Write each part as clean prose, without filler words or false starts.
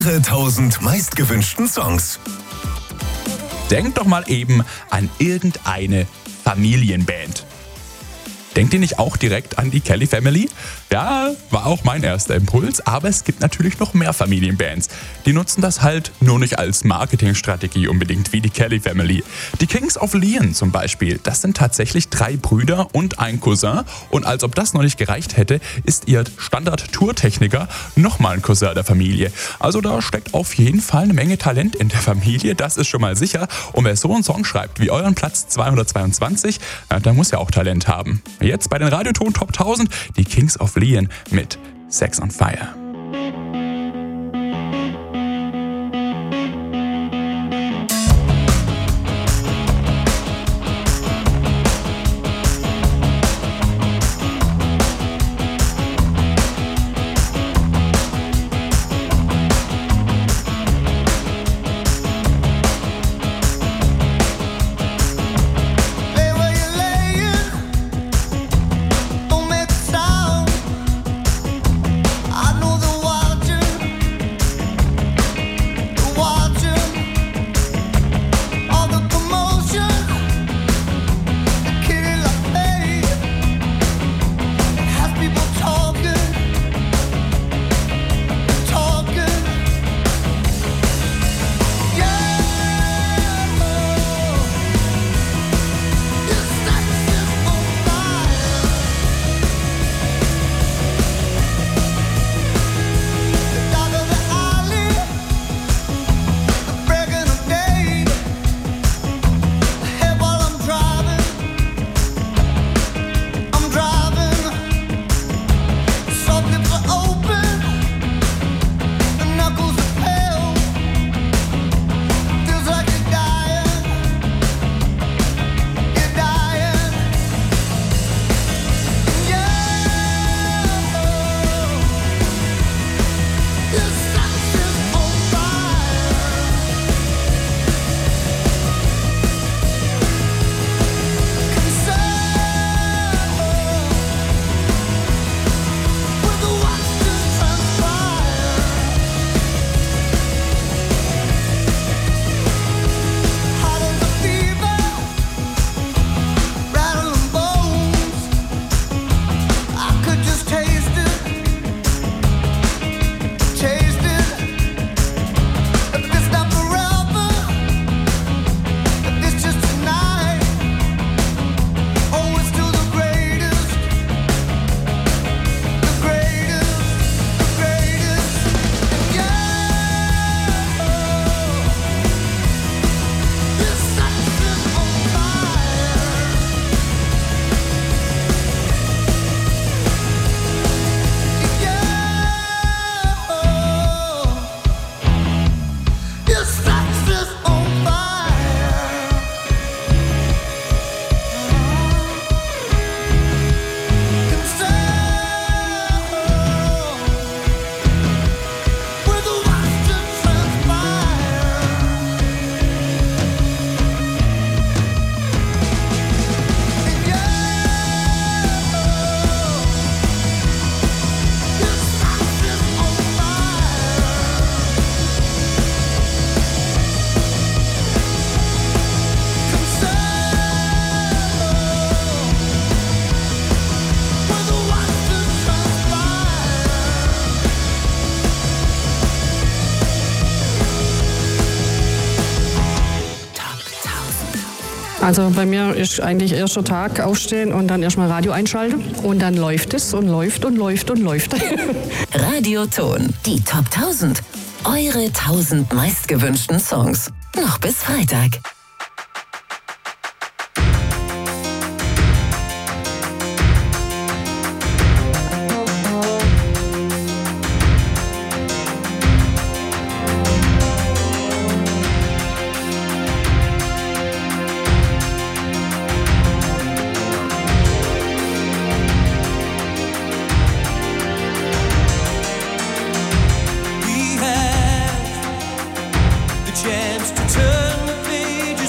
Ihre 1000 meistgewünschten Songs. Denkt doch mal eben an irgendeine Familienband. Denkt ihr nicht auch direkt an die Kelly Family? Ja, war auch mein erster Impuls, aber es gibt natürlich noch mehr Familienbands. Die nutzen das halt nur nicht als Marketingstrategie unbedingt wie die Kelly Family. Die Kings of Leon zum Beispiel, das sind tatsächlich 3 Brüder und ein Cousin. Und als ob das noch nicht gereicht hätte, ist ihr Standard-Tourtechniker nochmal ein Cousin der Familie. Also da steckt auf jeden Fall eine Menge Talent in der Familie, das ist schon mal sicher. Und wer so einen Song schreibt wie euren Platz 222, der muss ja auch Talent haben. Jetzt bei den Radioton Top 1000 die Kings of Leon mit Sex on Fire. Also bei mir ist eigentlich erster Tag aufstehen und dann erstmal Radio einschalten und dann läuft es und läuft und läuft und läuft. Radioton, die Top 1000. Eure 1000 meistgewünschten Songs. Noch bis Freitag. Chance to turn the page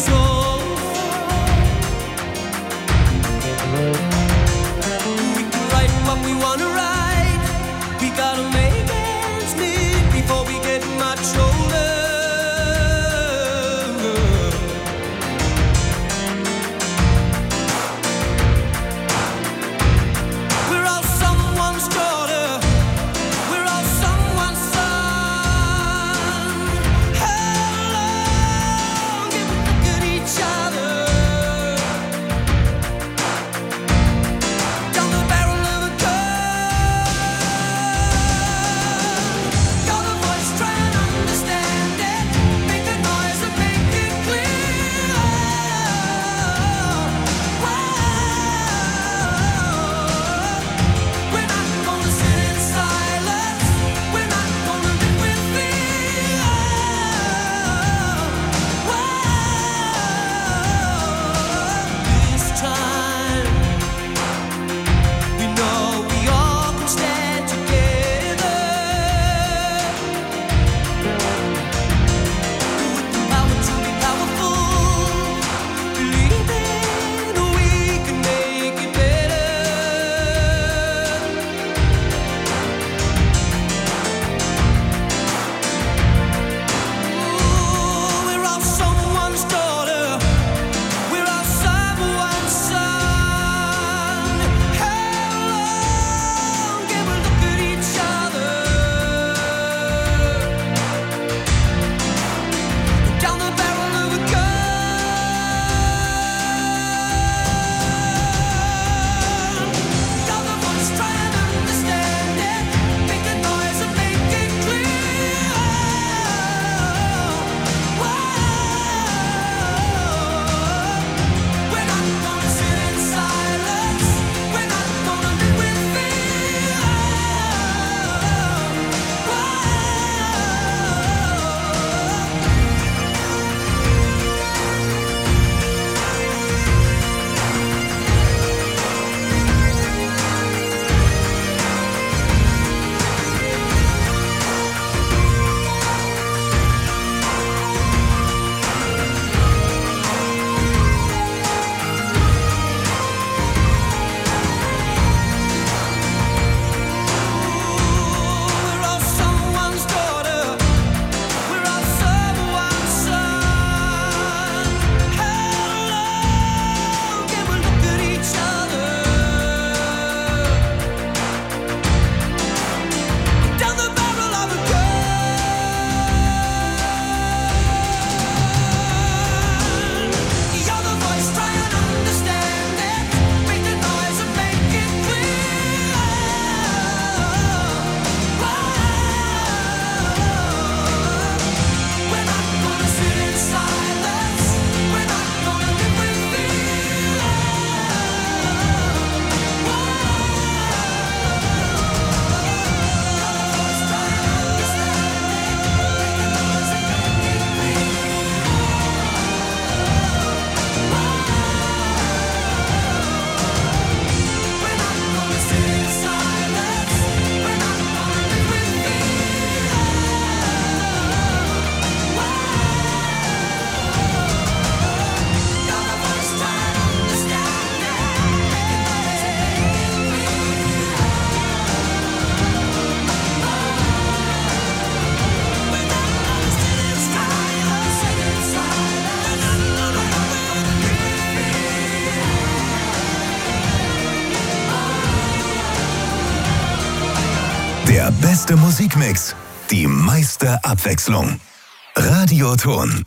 beste Musikmix, die meiste Abwechslung. Radioton.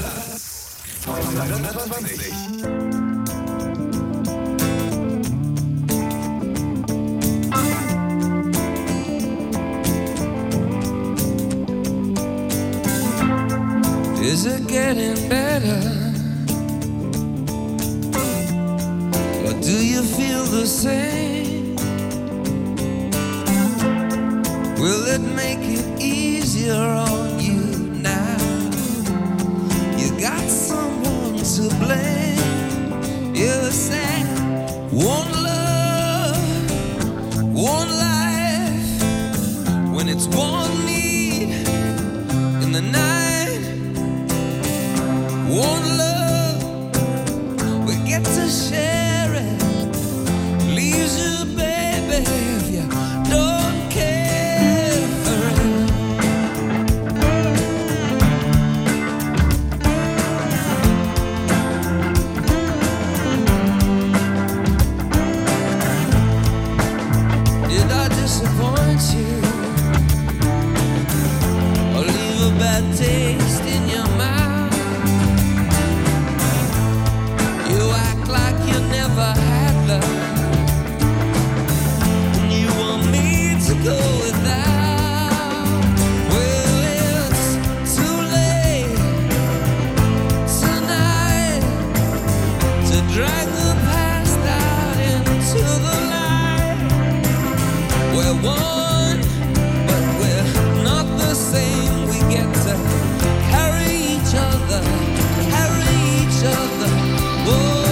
Is it getting better? Or do you feel the same? Will it make it easier on you now? You got someone to blame. You said one love, one life. When it's one need in the night, one love, we get to share it. Leaves you, baby, if you don't care for it. Did I disappoint you? Or leave a bad taste in your mouth? Like you never had love, and you want me to go without. Well, it's too late tonight to drag the past out into the light. We're one, but we're not the same. We get to carry each other, carry each other. Whoa.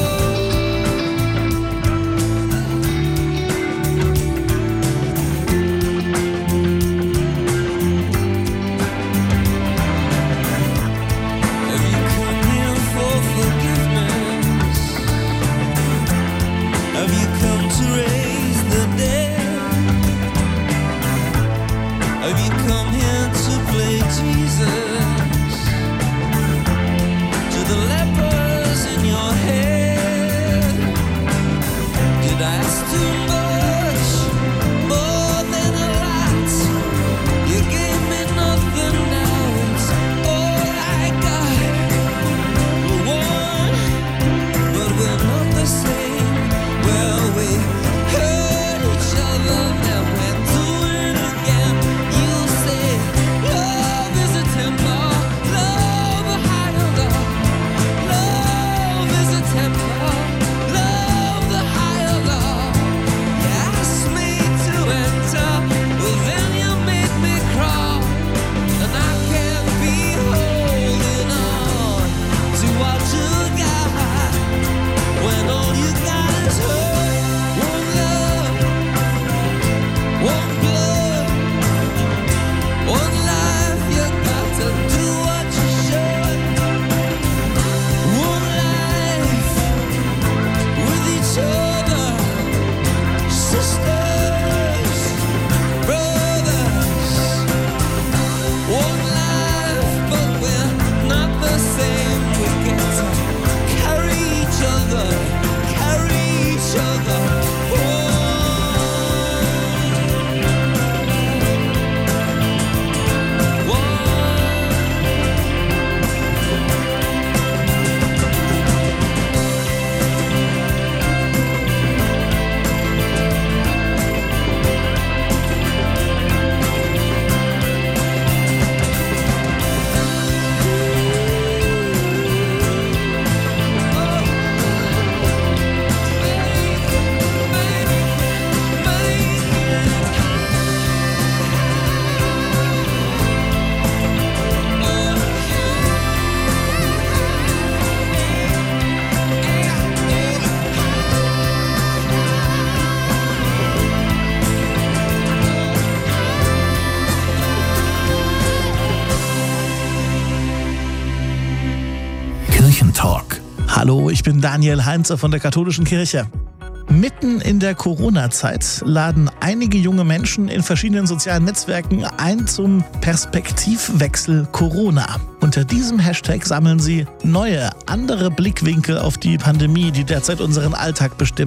Hallo, ich bin Daniel Heinze von der Katholischen Kirche. Mitten in der Corona-Zeit laden einige junge Menschen in verschiedenen sozialen Netzwerken ein zum Perspektivwechsel Corona. Unter diesem Hashtag sammeln sie neue, andere Blickwinkel auf die Pandemie, die derzeit unseren Alltag bestimmt.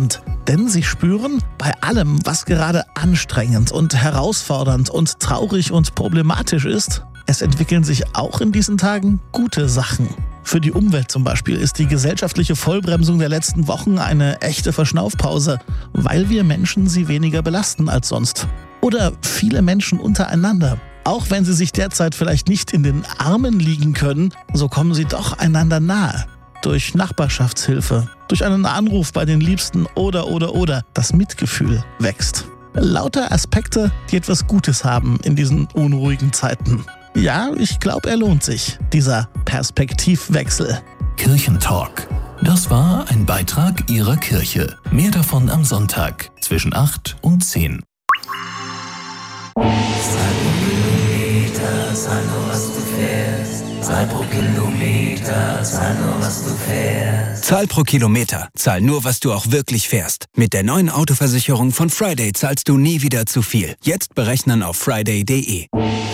Denn sie spüren, bei allem, was gerade anstrengend und herausfordernd und traurig und problematisch ist, es entwickeln sich auch in diesen Tagen gute Sachen. Für die Umwelt zum Beispiel ist die gesellschaftliche Vollbremsung der letzten Wochen eine echte Verschnaufpause, weil wir Menschen sie weniger belasten als sonst. Oder viele Menschen untereinander. Auch wenn sie sich derzeit vielleicht nicht in den Armen liegen können, so kommen sie doch einander nahe. Durch Nachbarschaftshilfe, durch einen Anruf bei den Liebsten oder. Das Mitgefühl wächst. Lauter Aspekte, die etwas Gutes haben in diesen unruhigen Zeiten. Ja, ich glaube, er lohnt sich, dieser Perspektivwechsel. Kirchentalk. Das war ein Beitrag Ihrer Kirche. Mehr davon am Sonntag zwischen 8 und 10. Zahl nur, was du fährst. Zahl pro Kilometer, zahl nur, was du fährst. Zahl pro Kilometer, zahl nur, was du auch wirklich fährst. Mit der neuen Autoversicherung von Friday zahlst du nie wieder zu viel. Jetzt berechnen auf friday.de.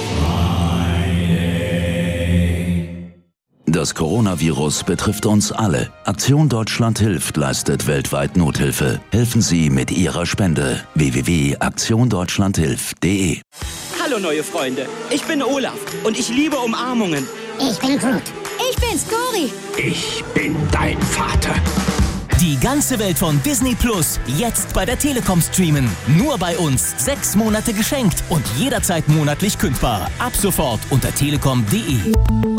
Das Coronavirus betrifft uns alle. Aktion Deutschland hilft leistet weltweit Nothilfe. Helfen Sie mit Ihrer Spende. www.aktiondeutschlandhilft.de. Hallo neue Freunde, ich bin Olaf und ich liebe Umarmungen. Ich bin Groot. Ich bin Scori. Ich bin dein Vater. Die ganze Welt von Disney Plus jetzt bei der Telekom streamen. Nur bei uns 6 Monate geschenkt und jederzeit monatlich kündbar. Ab sofort unter telekom.de.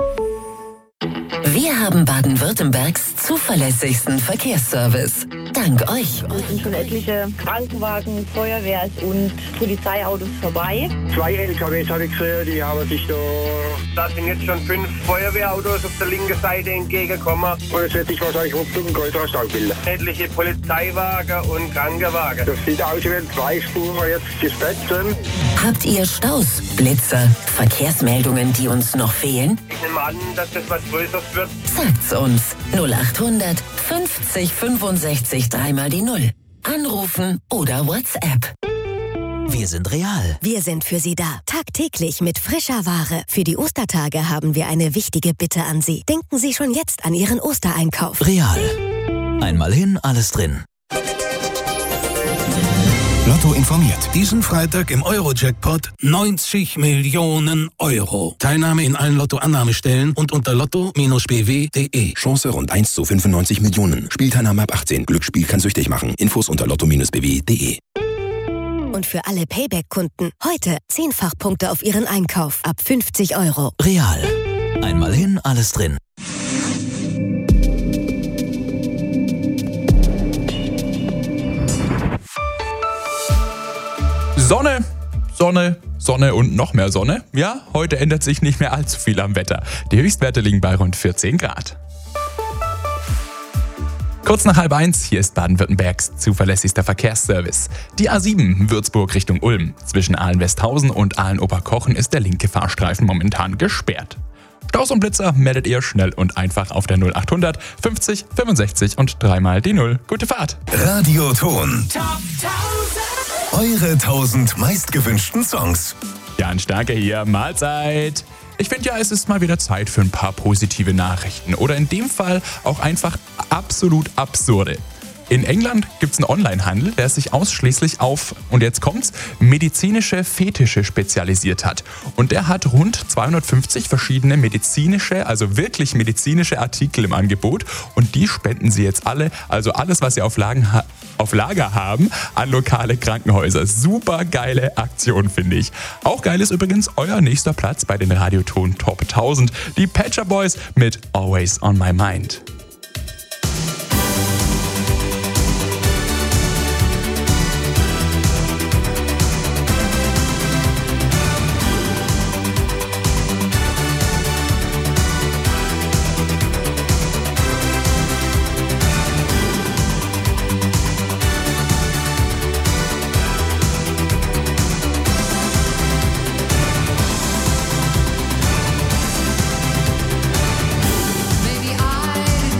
Wir haben Baden-Württembergs zuverlässigsten Verkehrsservice. Dank euch. Es sind schon etliche Krankenwagen, Feuerwehr und Polizeiautos vorbei. 2 LKWs habe ich gesehen, die haben sich da sind jetzt schon 5 Feuerwehrautos auf der linken Seite entgegengekommen. Und es wird sich wahrscheinlich ruckzuck ein größerer Stau bilden. Etliche Polizeiwagen und Krankenwagen. Das sieht aus, wie wenn 2 Spuren jetzt gesperrt sind. Habt ihr Staus, Blitzer, Verkehrsmeldungen, die uns noch fehlen? Ich nehme an, dass das was Größeres wird. Sagt's uns. 0800 50 65 3 die 0. Anrufen oder WhatsApp. Wir sind real. Wir sind für Sie da. Tagtäglich mit frischer Ware. Für die Ostertage haben wir eine wichtige Bitte an Sie. Denken Sie schon jetzt an Ihren Ostereinkauf. Real. Einmal hin, alles drin. Lotto informiert. Diesen Freitag im Euro-Jackpot 90 Millionen Euro. Teilnahme in allen Lotto-Annahmestellen und unter lotto-bw.de. Chance rund 1 zu 95 Millionen. Spielteilnahme ab 18. Glücksspiel kann süchtig machen. Infos unter lotto-bw.de. Und für alle Payback-Kunden heute 10-fach Punkte auf Ihren Einkauf ab 50 Euro. Real. Einmal hin, alles drin. Sonne, Sonne, Sonne und noch mehr Sonne. Ja, heute ändert sich nicht mehr allzu viel am Wetter. Die Höchstwerte liegen bei rund 14 Grad. Kurz nach 12:30, hier ist Baden-Württembergs zuverlässigster Verkehrsservice. Die A7 Würzburg Richtung Ulm. Zwischen Aalen-Westhausen und Aalen-Oberkochen ist der linke Fahrstreifen momentan gesperrt. Staus und Blitzer meldet ihr schnell und einfach auf der 0800 50 65 und 3 die 0. Gute Fahrt! Radioton. Eure 1000 meistgewünschten Songs. Jan Starke hier, Mahlzeit! Ich finde ja, es ist mal wieder Zeit für ein paar positive Nachrichten. Oder in dem Fall auch einfach absolut absurde. In England gibt es einen Onlinehandel, der sich ausschließlich auf, und jetzt kommt's, medizinische Fetische spezialisiert hat. Und der hat rund 250 verschiedene medizinische, also wirklich medizinische Artikel im Angebot. Und die spenden sie jetzt alle, also alles, was sie auf Lager haben, an lokale Krankenhäuser. Super geile Aktion, finde ich. Auch geil ist übrigens euer nächster Platz bei den Radioton Top 1000. Die Pet Shop Boys mit Always on My Mind. Maybe I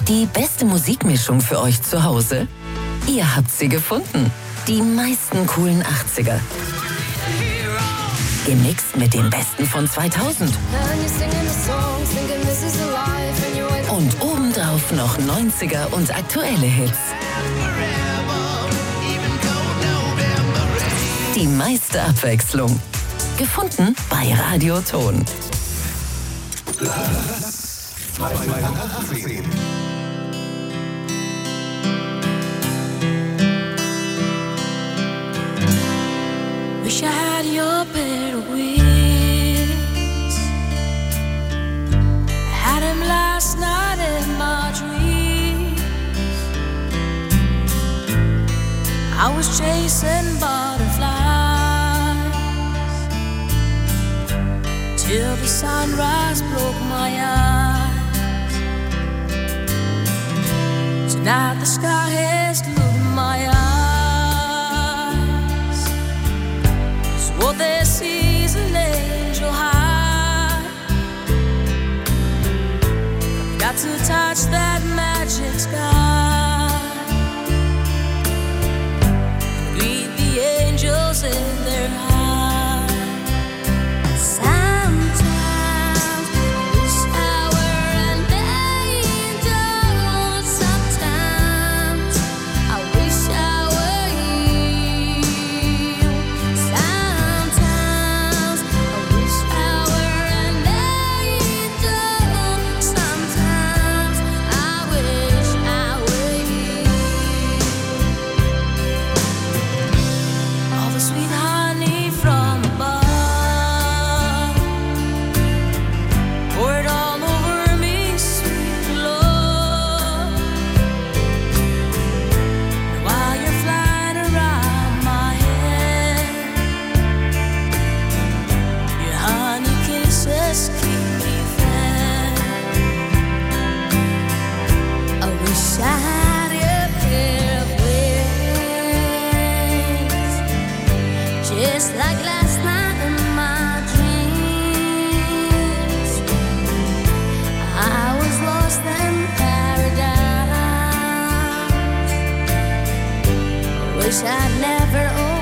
Die beste Musikmischung für euch zu Hause? Ihr habt sie gefunden. Die meisten coolen 80er. Gemixt mit den besten von 2000. Und obendrauf noch 90er und aktuelle Hits. Die meiste Abwechslung. Gefunden bei Radioton. Wish I had your pair of wings. I had him last night in my dreams. I was chasing butterflies till the sunrise broke my eyes. Tonight the sky has glued my eyes. What there sees an angel high. Got to touch that magic sky. Greet the angels in their eyes. Sometimes I wish I were an angel. Sometimes I wish I were you. Sometimes I wish I were an angel. Sometimes I wish I were you. All the sweet honey from above, pour it all over me, sweet love. And while you're flying around my head, your honey kisses keep me fed. I wish I had a pair of wings, just like last night in my dreams. I was lost in paradise. I wish I'd never